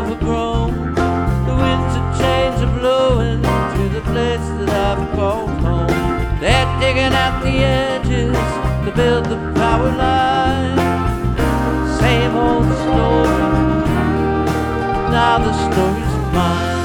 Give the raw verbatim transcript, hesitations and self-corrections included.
overgrown. The winds of change are blowing through the place that I've called home. They're digging out the edges to build the power line. Same old story, now the story's mine.